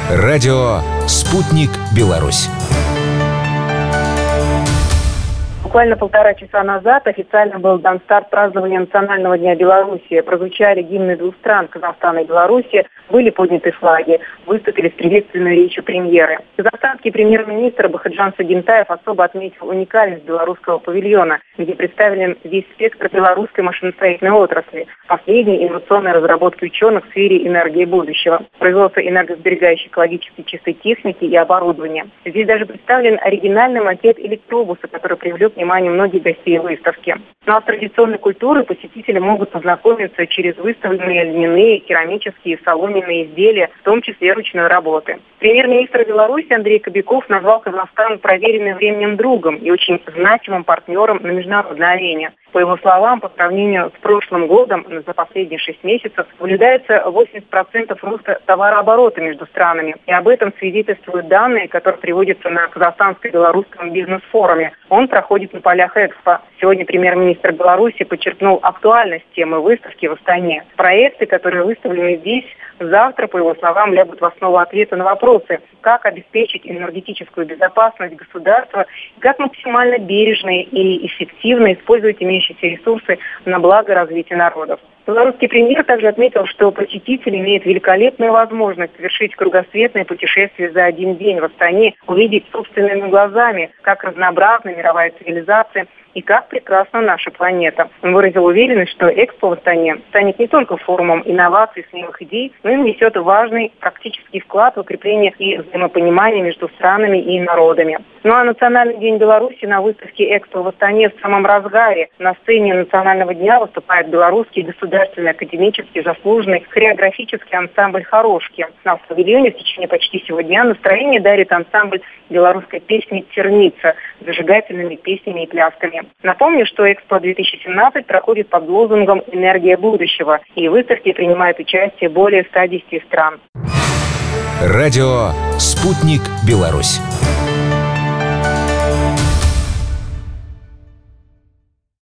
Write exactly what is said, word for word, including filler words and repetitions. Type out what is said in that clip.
Радио «Спутник Беларусь». Буквально полтора часа назад официально был дан старт празднования Национального дня Беларуси. Прозвучали гимны двух стран, Казахстана и Беларуси, были подняты флаги, выступили с приветственной речью премьеры. Казахстанский премьер-министр Бахытжан Сагентаев особо отметил уникальность белорусского павильона, где представлен весь спектр белорусской машиностроительной отрасли, последние инновационные разработки ученых в сфере энергии будущего, производство энергосберегающей экологически чистой техники и оборудования. Здесь даже представлен оригинальный макет электробуса, который привлек внимание многих гостей выставки. Ну а с традиционной культурой посетители могут познакомиться через выставленные льняные, керамические, соломенные изделия, в том числе ручной работы. Премьер-министр Беларуси Андрей Кобяков назвал Казахстан проверенным временем другом и очень значимым партнером на международной арене. По его словам, по сравнению с прошлым годом, за последние шесть месяцев наблюдается восемьдесят процентов роста товарооборота между странами. И об этом свидетельствуют данные, которые приводятся на казахстанско-белорусском бизнес-форуме. Он проходит на полях Экспо. Сегодня премьер-министр Беларуси подчеркнул актуальность темы выставки в Астане. Проекты, которые выставлены здесь, завтра, по его словам, лягут в основу ответа на вопросы, как обеспечить энергетическую безопасность государства, как максимально бережно и эффективно использовать имеющиеся ресурсы на благо развития народов. Белорусский премьер также отметил, что посетитель имеет великолепную возможность совершить кругосветное путешествие за один день в Астане, увидеть собственными глазами, как разнообразна мировая цивилизация и как прекрасна наша планета. Он выразил уверенность, что Экспо в Астане станет не только форумом инноваций, смелых идей, но и внесет важный практический вклад в укрепление и взаимопонимание между странами и народами. Ну а Национальный день Беларуси на выставке Экспо в Астане в самом разгаре. На сцене Национального дня выступает белорусский государственный академический заслуженный хореографический ансамбль «Хорошки». На павильоне в течение почти всего дня настроение дарит ансамбль белорусской песни «Терница» с зажигательными песнями и плясками. Напомню, что Экспо две тысячи семнадцать проходит под лозунгом «Энергия будущего», и в выставке принимает участие более ста десяти стран. Радио «Спутник Беларусь».